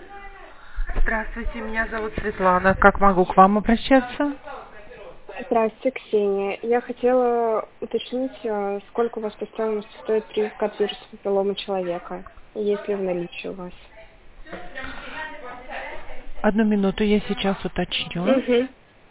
Здравствуйте, меня зовут Светлана. Как могу к вам обращаться? Здравствуйте, Ксения. Я хотела уточнить, сколько у вас по стоимости стоит прививка от вируса папилломы человека? Есть ли в наличии у вас? Одну минуту, я сейчас уточню. Угу.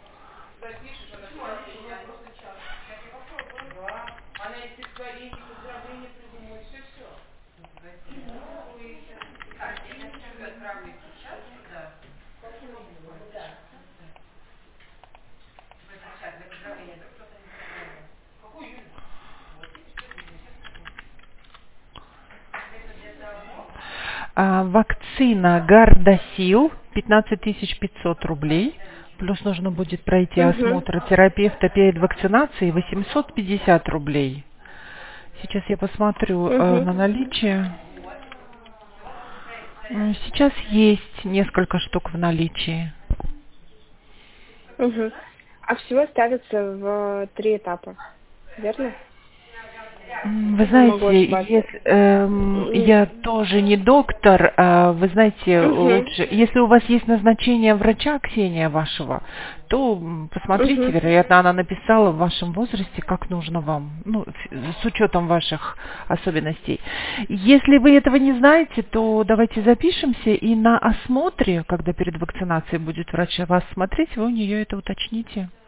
Вакцина Гардасил 15 500 рублей. Плюс нужно будет пройти Угу. осмотр терапевта перед вакцинацией 850 рублей. Сейчас я посмотрю Угу. на наличие. Сейчас есть несколько штук в наличии. Угу. А всего ставится в 3 этапа, верно? Вы Я могу знаете, ошибаться. я тоже не доктор, вы знаете, Угу. лучше, если у вас есть назначение врача, Ксения, вашего, то посмотрите, Угу. вероятно, она написала в вашем возрасте, как нужно вам, ну, с учетом ваших особенностей. Если вы этого не знаете, то давайте запишемся, и на осмотре, когда перед вакцинацией будет врач вас смотреть, вы у нее это уточните.